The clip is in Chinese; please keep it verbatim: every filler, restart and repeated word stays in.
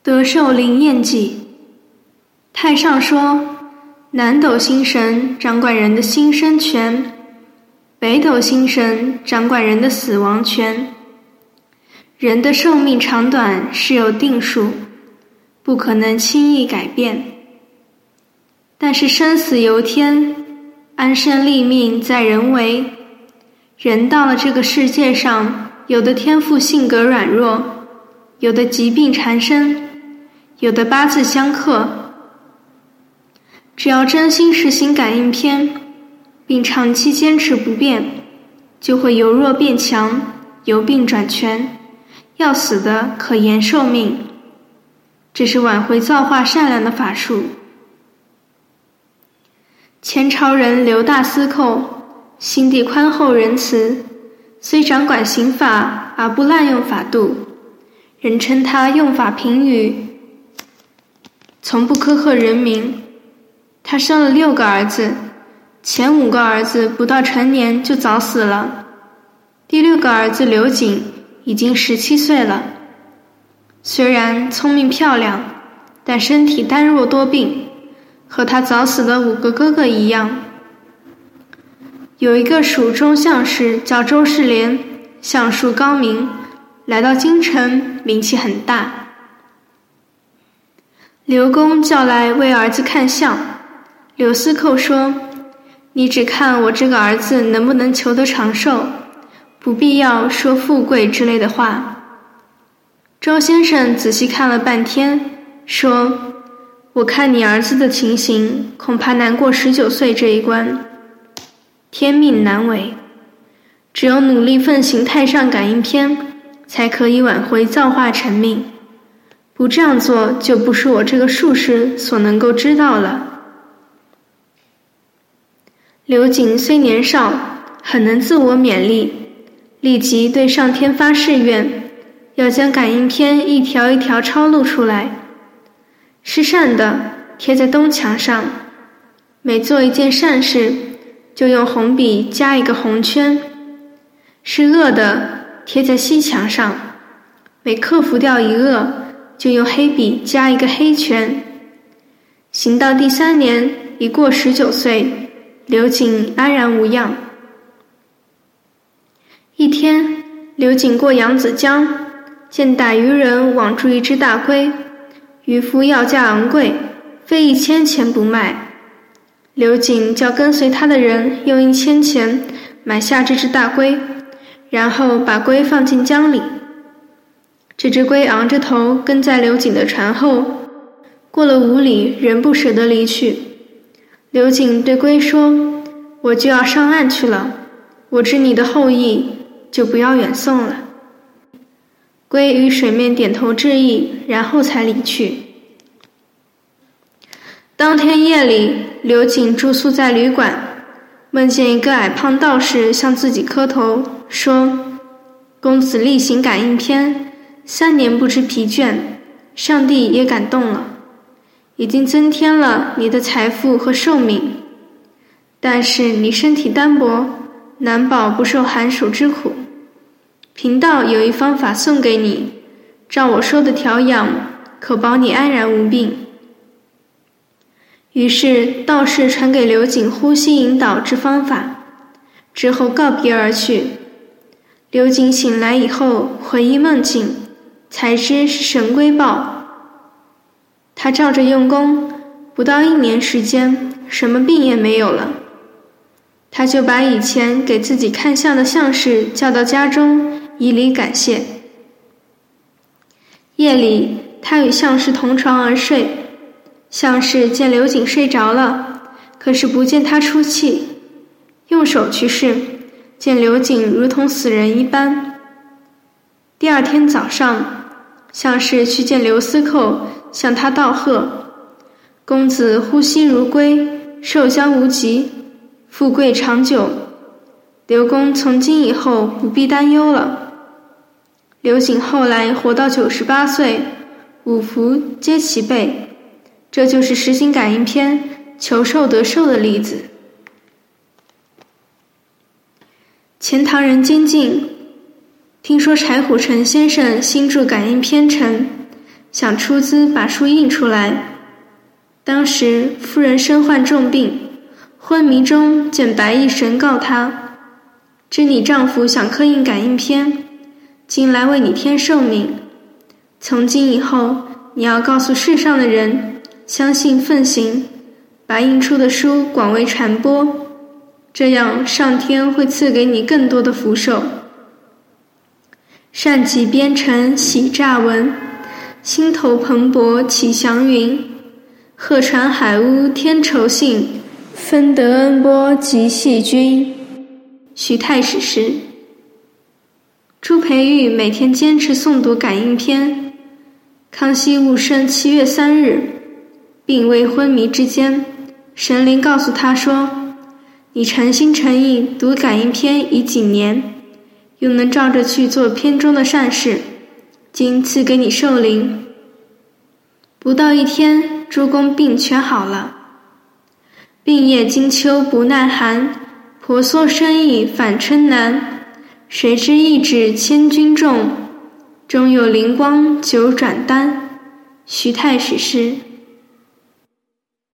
德寿灵验记。太上说，南斗星神掌管人的心生权，北斗星神掌管人的死亡权。人的寿命长短是有定数，不可能轻易改变。但是生死由天，安身立命在人为。人到了这个世界上，有的天赋性格软弱，有的疾病缠身，有的八字相克。只要真心实行感应篇，并长期坚持不变，就会由弱变强，由病转全，要死的可延寿命。这是挽回造化善良的法术。前朝人刘大司寇，心地宽厚仁慈，虽掌管刑法而不滥用法度，人称他用法平愚，从不苛刻人民。他生了六个儿子，前五个儿子不到成年就早死了，第六个儿子刘瑾已经十七岁了。虽然聪明漂亮，但身体单弱多病，和他早死的五个哥哥一样。有一个蜀中相士叫周世廉，相术高明，来到京城名气很大。刘公叫来为儿子看相，刘司寇说，你只看我这个儿子能不能求得长寿，不必要说富贵之类的话。周先生仔细看了半天，说，我看你儿子的情形，恐怕难过十九岁这一关，天命难违，只有努力奉行太上感应篇，才可以挽回造化成命。不这样做，就不是我这个术士所能够知道了。刘瑾虽年少，很能自我勉励，立即对上天发誓愿，要将感应篇一条一条抄录出来。是善的贴在东墙上，每做一件善事，就用红笔加一个红圈；是恶的贴在西墙上，每克服掉一恶，就用黑笔加一个黑圈。行到第三年，已过十九岁，刘瑾安然无恙。一天，刘瑾过扬子江，见打渔人网住一只大龟，渔夫要价昂贵，非一千钱不卖。刘瑾叫跟随他的人用一千钱买下这只大龟，然后把龟放进江里。这只龟昂着头跟在刘瑾的船后，过了五里仍不舍得离去。刘瑾对龟说，我就要上岸去了，我知你的厚意，就不要远送了。龟与水面点头致意，然后才离去。当天夜里，刘瑾住宿在旅馆，梦见一个矮胖道士向自己磕头，说，公子力行感应篇，三年不知疲倦，上帝也感动了，已经增添了你的财富和寿命，但是你身体单薄，难保不受寒暑之苦。贫道有一方法送给你，照我说的调养，可保你安然无病。于是道士传给刘瑾呼吸引导之方法，之后告别而去。刘瑾醒来以后回忆梦境，才知是神龟报。他照着用功，不到一年时间，什么病也没有了。他就把以前给自己看相的相士叫到家中，以礼感谢。夜里，他与相士同床而睡，相士见刘瑾睡着了，可是不见他出气，用手去试，见刘瑾如同死人一般。第二天早上，相士去见刘司寇，向他道贺，公子呼吸如龟，寿将无极，富贵长久，刘公从今以后不必担忧了。刘瑾后来活到九十八岁，五福皆齐备，这就是实行感应篇求寿得寿的例子。钱塘人精进听说柴虎城先生新著感应篇成， 想出资把书印出来。当时夫人身患重病，昏迷中见白衣神告她，知你丈夫想刻印感应篇，今来为你添寿命。从今以后，你要告诉世上的人，相信奉行，把印出的书广为传播，这样上天会赐给你更多的福寿。善己编成喜乍闻，心头蓬勃起祥云。鹤传海屋天酬信，分得恩波及细君。徐太史诗。朱培玉每天坚持诵读感应篇。康熙戊申七月三日，病危昏迷之间，神灵告诉他说，你诚心诚意读感应篇已几年，又能照着去做篇中的善事，今赐给你寿龄。不到一天，朱公病全好了。病夜金秋不耐寒，婆娑生意反春难。谁知意志千钧重，终有灵光九转丹。徐太史诗。